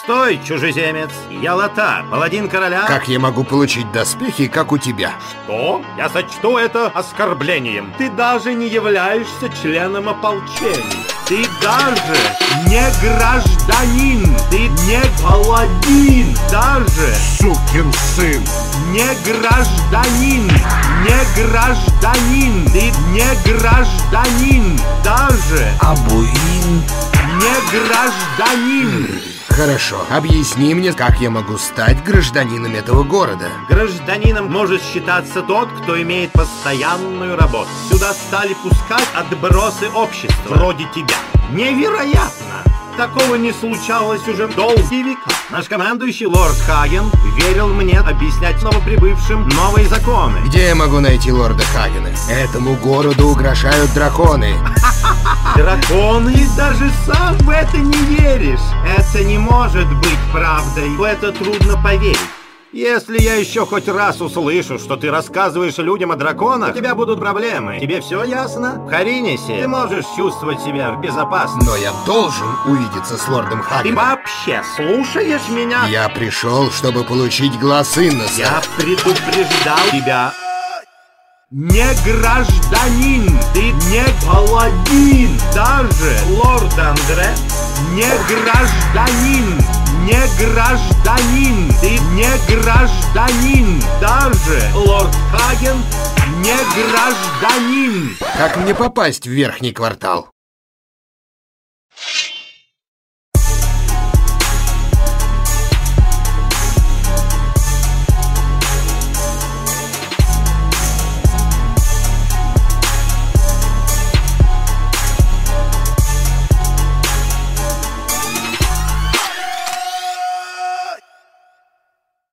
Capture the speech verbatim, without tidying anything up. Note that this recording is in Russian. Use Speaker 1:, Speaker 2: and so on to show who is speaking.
Speaker 1: Стой, чужеземец! Я Лотар, паладин короля.
Speaker 2: Как я могу получить доспехи, как у тебя?
Speaker 1: Что? Я сочту это оскорблением. Ты даже не являешься членом ополчения. Ты даже не гражданин. Ты не паладин. Даже
Speaker 2: Сукин сын!
Speaker 1: не гражданин. Не гражданин. Ты не гражданин. Даже
Speaker 2: Абуин!
Speaker 1: не гражданин.
Speaker 2: Хорошо, объясни мне, как я могу стать гражданином этого города.
Speaker 1: Гражданином может считаться тот, кто имеет постоянную работу. Сюда стали пускать отбросы общества, вроде тебя. Невероятно! Такого не случалось уже долгие века. Наш командующий лорд Хаген верил мне объяснять новоприбывшим новые законы.
Speaker 2: Где я могу найти лорда Хагена? Этому городу угрожают драконы.
Speaker 1: Драконы? Ты даже сам в это не веришь. Это не может быть правдой. В это трудно поверить. Если я еще хоть раз услышу, что ты рассказываешь людям о драконах, у тебя будут проблемы. Тебе все ясно? В Харинисе ты можешь чувствовать себя в безопасности.
Speaker 2: Но я должен увидеться с лордом
Speaker 1: Ты
Speaker 2: Хагеном.
Speaker 1: вообще слушаешь меня?
Speaker 2: Я пришел, чтобы получить глаз Инноса.
Speaker 1: Я предупреждал тебя. Не гражданин, ты не паладин. Даже лорд Андре не гражданин. Не гражданин, ты не гражданин. Даже лорд Хаген не гражданин.
Speaker 2: Как мне попасть в верхний квартал?